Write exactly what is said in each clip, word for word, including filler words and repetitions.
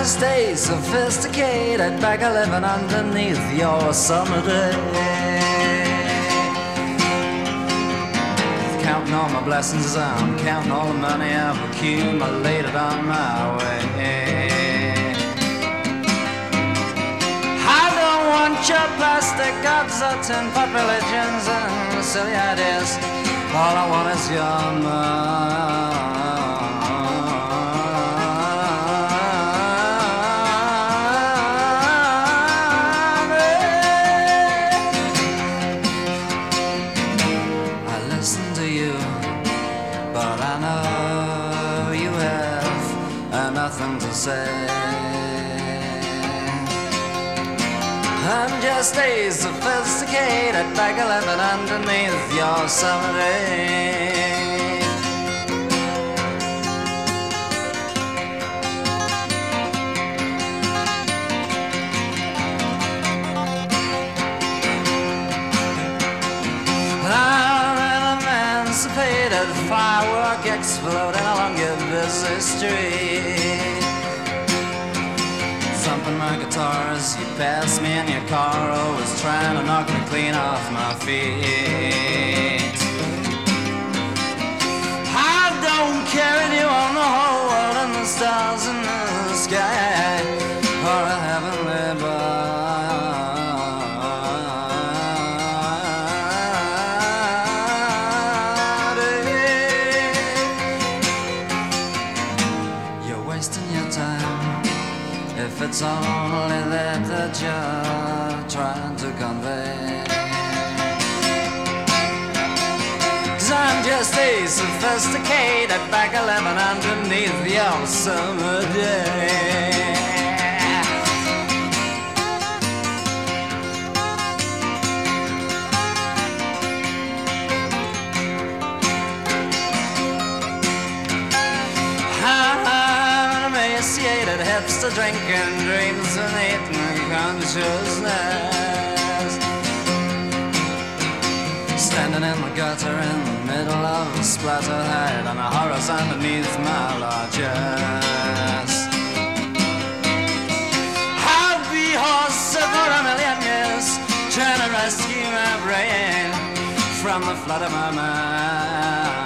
stay sophisticated, back a living underneath your summer day. Counting all my blessings as I'm counting all the money I've accumulated on my way. I don't want your plastic gods or tin-pot religions and silly ideas. All I want is your money. Nothing to say. I'm just a sophisticated bag of living underneath your summer day. I'm emancipated, firework exploding along your busy street. Thumping my guitars, you pass me in your car, always trying to knock me clean off my feet. I don't carry you on the whole world and the stars in the sky, or a heavenly bar. It's only that that you're trying to convey. 'Cause I'm just a sophisticated bag of living underneath your summer day. Hipster drinking dreams and eating consciousness, standing in the gutter in the middle of a splatter height on a horizon underneath my largesse. I'll be horse for a million years, trying to rescue my brain from the flood of my mind.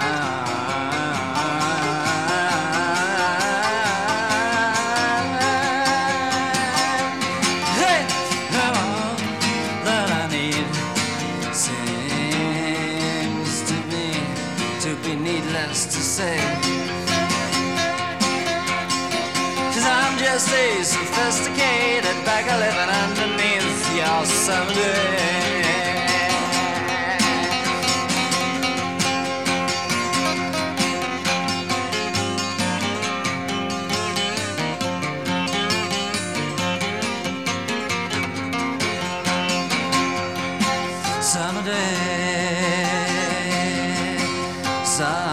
To say, 'cause I'm just a sophisticated bag of living underneath your someday. Someday, someday.